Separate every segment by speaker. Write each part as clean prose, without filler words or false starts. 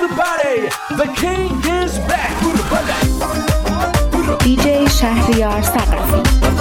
Speaker 1: Everybody, the king is back.
Speaker 2: DJ شهریار ثقفی.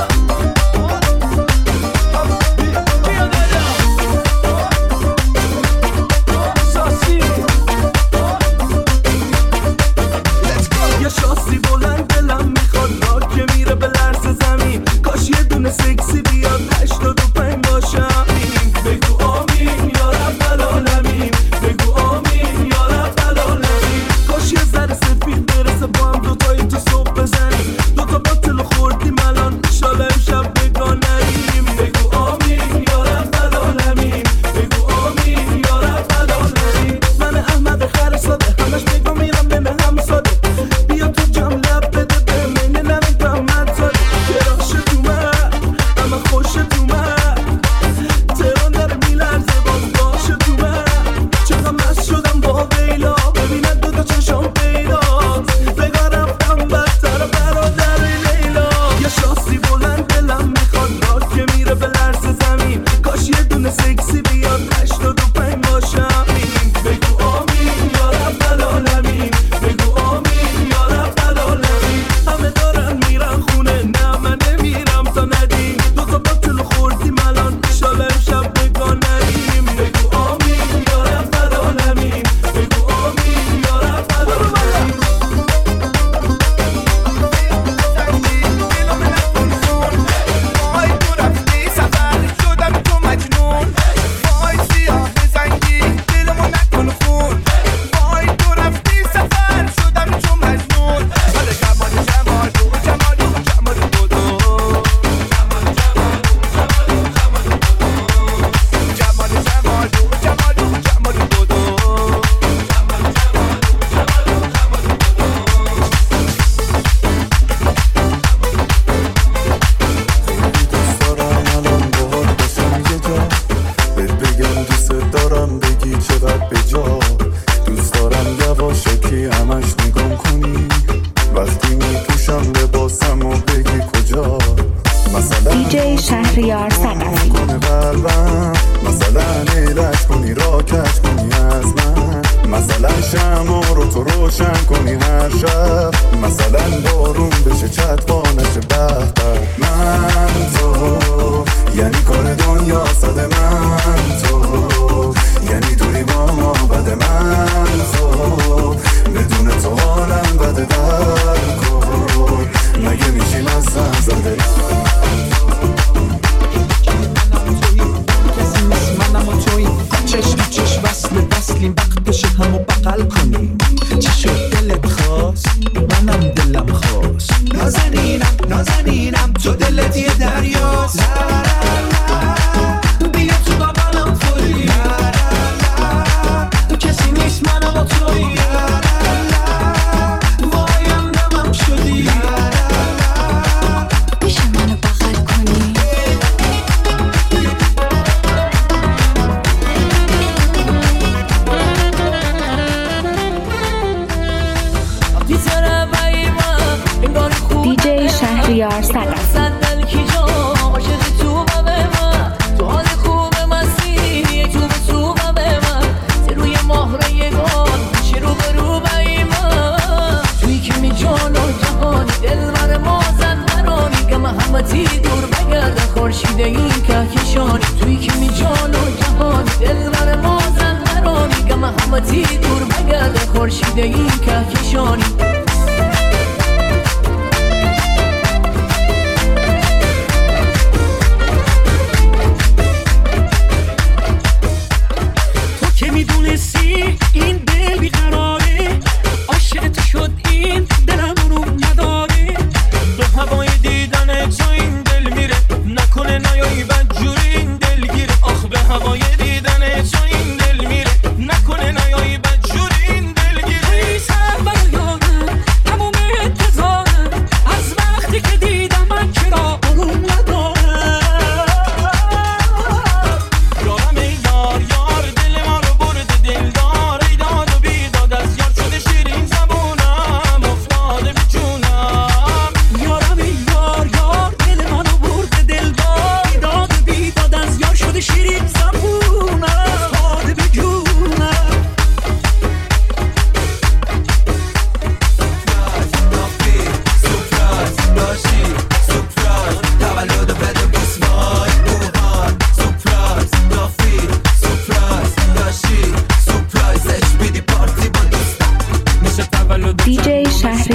Speaker 3: یه شاسی بلند دلم میخواد را که میره به لرز زمین کاش یه دونه سکسی بیاد 85 باشم بگو آمین یا رب العالمین بگو آمین یا رب العالمین کاش یه ذره سفید برسه با هم دوتایی تو صبح بزنیم دوتا باطل خوردیم الان انشالله امشب بگانریم بگو آمین یا رب العالمین بگو آمین یا رب العالمین من احمد خر ساده همش بگو میرم به هم ساده بیا تو جام لب بده به من نمیدم من زاده کراش تو من اما خوش تو من تهران داره میلرزه باز باشه تو من چقدر مست شدم با ویلا ببینه دوتا چشم پیداست بگاه رفتم بدتر برادر لیلا یه شاسی بلند دلم میخواد را که میره به لرز زمین کاش یه دونه سکسی بیاد 85 باشم بگو آمین یا رب العالمین بگو آمین یا رب العالمین همه دارن میرن خونه نه من نمیرم تا ندیم دوتا باطل خوردیم الان انشالله امشب بگانریم بگو آمین یا رب العالمین بگو آمین یا رب العالمین
Speaker 4: وای تو رفتی سفر شدم تو مجنون وای سیاه زنگی دلمو نکن خون وای تو رفتی سفر شدم تو مجنون حالا جمال جمال جمال جمال بودو جمال جمال جمال بودو
Speaker 5: دوست دارم الان باهات باشم یه جا بهت بگم دوست دارم بگی چقدر بجا دوست دارم یواشکی همش نگام کنی وقتی میپوشم لباسم و بگی کجا مثلا
Speaker 2: DJ شهریار ثقفی.
Speaker 5: کنه قلبم مثلا ایلش کنی را کش کنی از من مثلا شمع رو تو روشن کنی هر شب مثلا بارون بشه چتبا نشه به من تو یعنی کار دنیا صد من تو یعنی دوری با ما بد من تو بدون تو حالم بده در کن مگه میشیم از سن زده
Speaker 3: کسی مثل منم و تویی چشم تو چشم وصلیم وقت بشه همو بغل کنیم چی شد دلت خواست منم دلم خواست نازنینم تو دلت یه دریاست بیا تو بغلم تویی کسی نیست منم و تویی وایم دمم شدی
Speaker 2: میشه منو بغل کنی؟ DJ شهریار ثقفی.
Speaker 6: دور بگرد خورشید این کهکشانی توی که می جان و جهان دل بر ما زن نرانی که محمدی دور بگرد خورشید این کهکشانی
Speaker 7: تو که میدونستی این دل بیقراره عاشق تو شد این دلم رو نداره به هوای دیدن تو این دل میره نکنه نیایی بدجوری این دل گیره آخ به هوای دیدن تو این دل میره نکنه نیایی بدجوری این دل گیره ای سر برو یارم تموم انتظارم از وقتی که دیدم من چرا آروم ندارم یارم ای یار یار دل ما رو برده دلدار ای داد و بیداد از یار شده شیرین زبونم افتاده به جونم یارم ای یار یار دل ما رو برده دلدار ای داد و بیداد از یار شده شیرین زبونم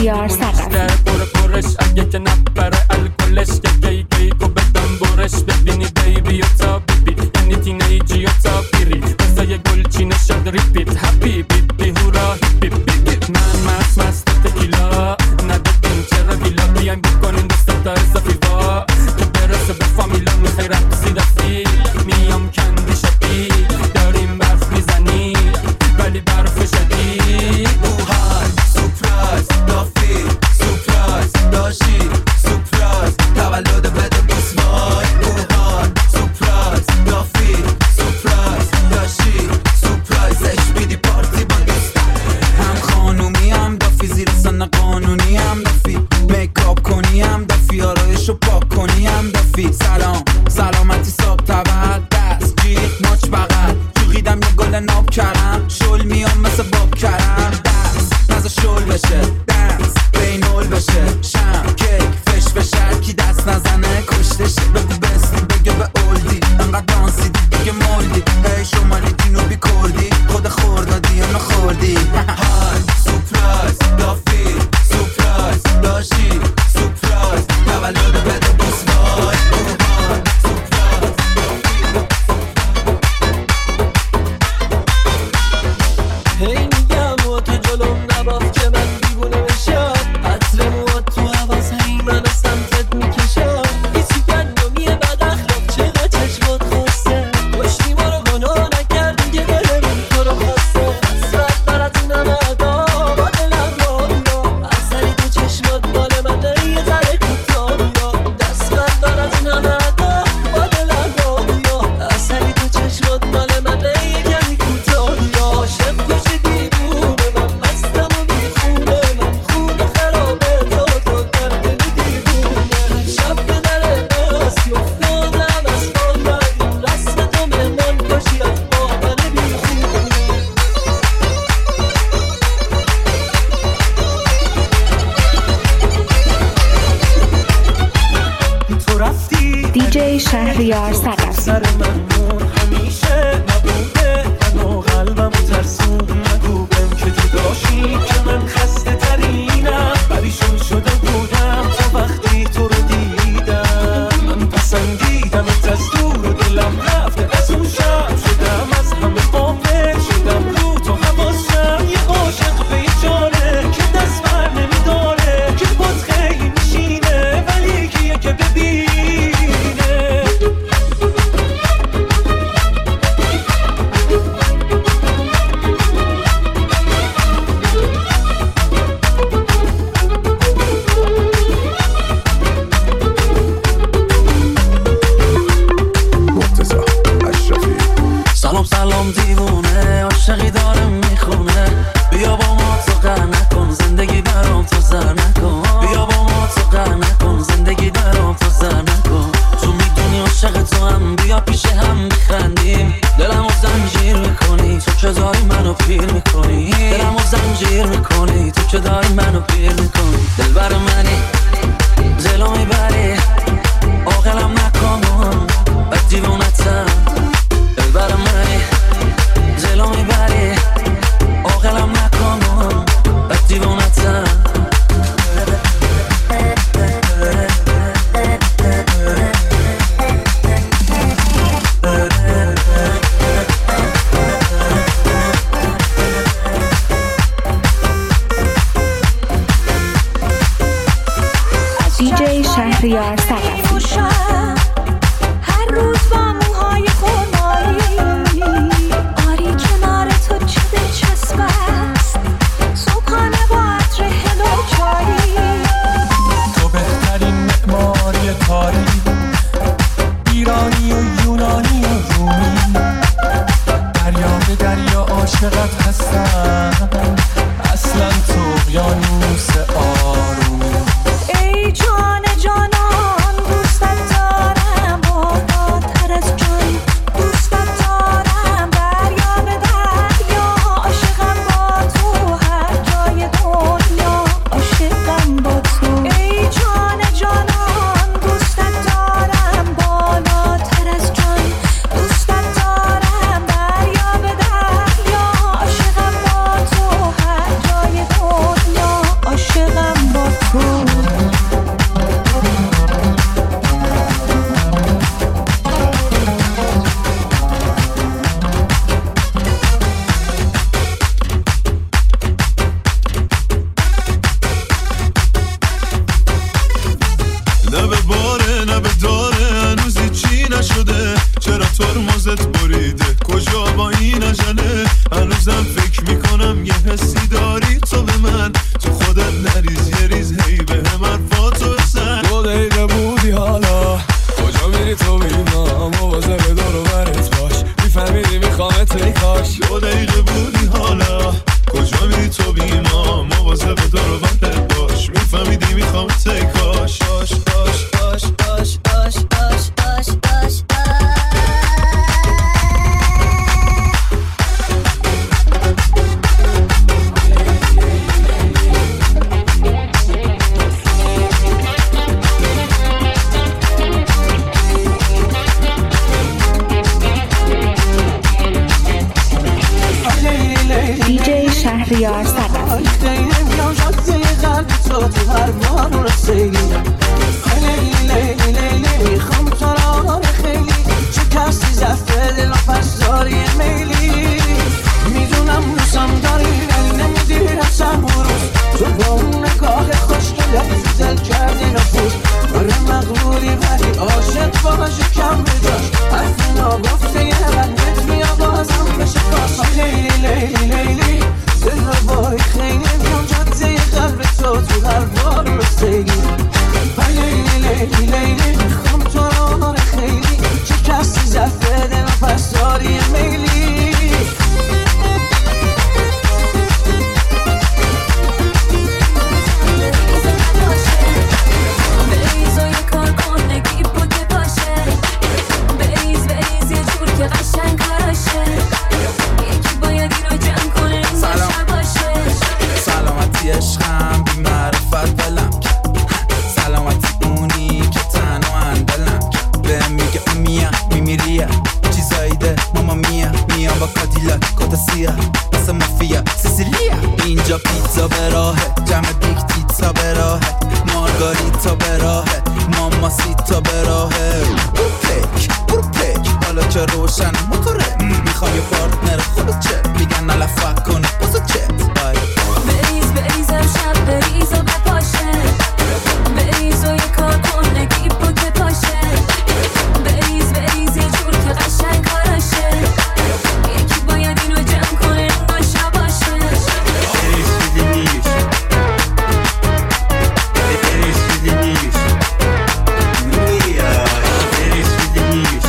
Speaker 2: شهریار صدفی
Speaker 7: برش اگه که نبره الکلش که گی گی کو بدم برش ببینی بیبی و تا بیبی یعنی تینیجی و تا بیری بزای گلچین شد ریپیت هپی بیبی هورا هیپی بیبی من مست تکیلا ندادیم چرا گیلا بیایم بکنیم دست تا اضافی وا که برسه به فامیلا میخوای رقصی دستی میام کندی شدی داریم برف میزنی ولی برف شدی
Speaker 3: اوهای سپرایز دافی سپرایز داشی سپرایز تولد بده بسوای اوهای سپرایز دافی سپرایز داشی سپرایزش بیدی پارتی با دوستم هم خانومی هم دافی زیر سن قانونی هم دافی میکاپ کنی هم دافی آرایشو پاک کنی هم دافی سلام سلامتی صاحب تول دست جیغ ماچ بغل جوغیدم یه گل ناب کرم شل میام مثل باب کرم دست نزا شل بشه دنس بینول بشه شم کیک فش فشر کی دست نزنه کشتشه بگو بستی بگه به اولدی انقدر دانسی دیگه مولدی هی شمالی جنوبی کردی خود خوردادی یا نخوردی های سپرایز دافی سپرایز داشی سپرایز تولد بده بسوای
Speaker 6: هی میگم و تو جلوم نباف که من دیوونه بشم عطر موات تو حواس هی منو سمتت میکشم بیسی گندمیه بد اخلاق چقدر چشمات خواسته پشتی ما رو گناه نکردی که دلمون تو رو خواسته حسرت برات نمدا با دلم راندا اثری تو چشمات مال من یه ذره کوتاه دست من برات نمدا با دلم راندا اثری تو چشمات مال من یه کمی کوتاه عاشق کشی دیوونه من مستم و میخونه من خونه خرابه تو در دل دیوونه شب به در قصی افتادم از خواندن رسم تو مهمان کشی از باور بیخونه
Speaker 3: تو رفتی
Speaker 2: دیجی شهریار صدفی
Speaker 3: سر من همیشه نبوده منو قلبم ترسون نگو بهم که جداشی که من خسته ترینم پریشون شده بودم تا وقتی تو رو دیدم من پسندیدمت از دور و دلم رفته از اون شب شدم از همه غافل شدم رو تو حواسم یه عاشق به یه جانه که دست بر نمیداره که باز خیلی میشینه ولی کیه که ببینه
Speaker 5: مرتضی اشرفی
Speaker 6: سلام سلام دیوونه عاشقی داره میخونه بیا با ما تو قهر نکن زندگی برام تو زر نکن بیا با ما تو قهر نکن زندگی برام تو زر نکن تو میدونی عاشق تو هم بیا پیش هم بخندیم دلمو زنجیر میکنی تو که داری منو پیر میکنی دلمو زنجیر میکنی تو که داری منو پیر میکنی دلبر منی دلو میبری عاقلم نکن بد دیوونتم دلبر منی دلو میبری عاقلم نکن بد دیوونتم
Speaker 2: دیجی شهریار صدفی
Speaker 8: هر روز با موهای خونایی آری کنار تو چه دلچسب است صبحانه با عطر هلو چایی
Speaker 3: تو بهترین معماری تاریخ ایرانی و یونانی و رومی دریا به دریا عاشقت هستم اصلا تو اقیانوس آرومی
Speaker 8: ای جان جانان دوستت دارم بالاتر از جان دوستت دارم دریا به دریا عاشقم با تو هر جای دنیا عاشقم با تو ای جان جانان دوستت دارم بالاتر از جان دوستت دارم دریا به دریا عاشقم با تو هر جای دنیا عاشقم
Speaker 5: فکر میکنم یه حسی داری تو به من، تو خودت نریز یه ریز هی به هم حرفاتو بزن.
Speaker 3: 2 دقیقه بودی حالا کجا میری تو بیما، مواظب دور و برت باش، میفهمیدی میخوامت ای کاش.
Speaker 5: 2 دقیقه بودی حالا کجا میری تو بیما، مواظب دور و برت باش، میفهمیدی میخوامت ای کاش. باش باش باش باش باش باش باش باش.
Speaker 2: دیجی شهریار صدفی.
Speaker 6: نمیام جاده قلب تو هر بار رسیدی، لیلی میخوام تو را خیلی، چه کسی زفته دل و پس داری میلی، میدونم دوستم داری ولی نمیدی رسم روز، تو با اون نگاه خوشگلت دل کردی نفوذ، آره مغروری ولی عاشق باشی کم بجاش، حرف ناگفته یه بندت بیا بازم بشه کاس. لیلی دل رو باری خیلی میام جاده قلب تو هر بار رسیدی، لیلی میخوام تو را خیلی، چه کسی زفته دل و پس داری میلی. بریز و یه کار کن نگی بوده باشه، بریز یه جور که قشنگ کاراشه، یکی باید این رو جمع کنه این باشه باشه.
Speaker 4: سلامتی عشقم بی معرفت بلم، سلامتی اونی که تنها اندلم، به میگه اون میمیریه چیزایی ده ماما میام با کادیلاک کتا سیاه بس مافیا سیسیلیا، اینجا پیتزا به راهه، جمع بیگ تیتزا به راهه، مارگاریتا به راهه، ماما سیتا به راهه. برو پک حالا که روشن موتوره، میخوام یه پارتنر خودت چه میگن نلفت کنه بازو چت.
Speaker 6: بریزم شب بریز و بپاشه، بریز و یه کار کن نگی بوده باشه، بریز یه جور که قشنگ کاراشه، یکی باید این رو جمع کنه این باشه باشه.
Speaker 4: بریز بیدی نیش بریز بیدی نیش بریز بیدی نیش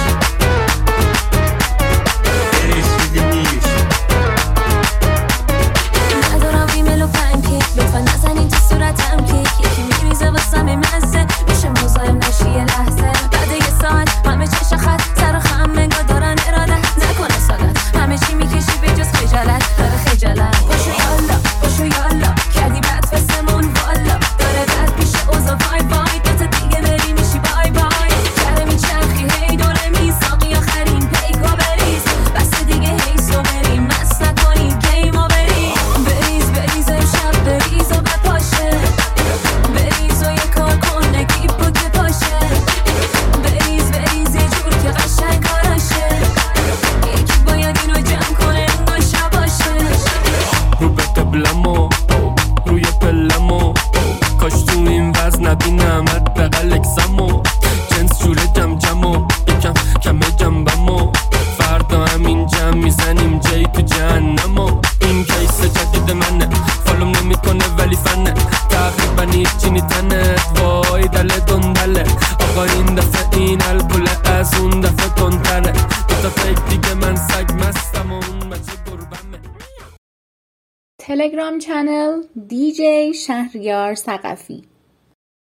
Speaker 4: بریز بیدی نیش.
Speaker 6: ندارم ریمل و پنکیک، لطفا نزنین تو صورتم کیک، یکی میریزه واسم مزه، میشه مزاحم نشی یه لحظه، بعد یه ساعت همه چش خط سر و خم انگار دارن اراده، نکنه سادت همه چی میکشی به جز خجالت، داره خجالت. باشو یالا کردی بد فسمون والا، داره بد میشه اوزا وای وای، دوتا دیگه بری میشی بای بای، کره میچرخی هی دوره میساقی آخرین پیکو بریز، بس دیگه هی سو بریم مست نکنی گیمو بریم. بریز امشب بریز و بپاشه، بریز و یه کار کن نگی بوده باشه، بریز یه جور که قشنگ کاراشه، یکی باید این رو جمع کنه این باشه باشه.
Speaker 3: رو به قبلمو روی پلمو، کاش تو این وزن نبینم حداقل اکسمو، جنس جوره جمجمو یکم کمه جنبمو، فردا همین جمع میزنیم جایی تو جهنمو. این کیس جدید منه فالوم نمیکنه ولی فنه، تقریبا هیچی نیتنه وای دله دندله، آقا این دفعه این البوله از اون دفعه کنتره، دوتا فکر دیگه من سگ مستم و اون بچه گربمه.
Speaker 2: تلگرام چنل دیجی شهریار صدفی.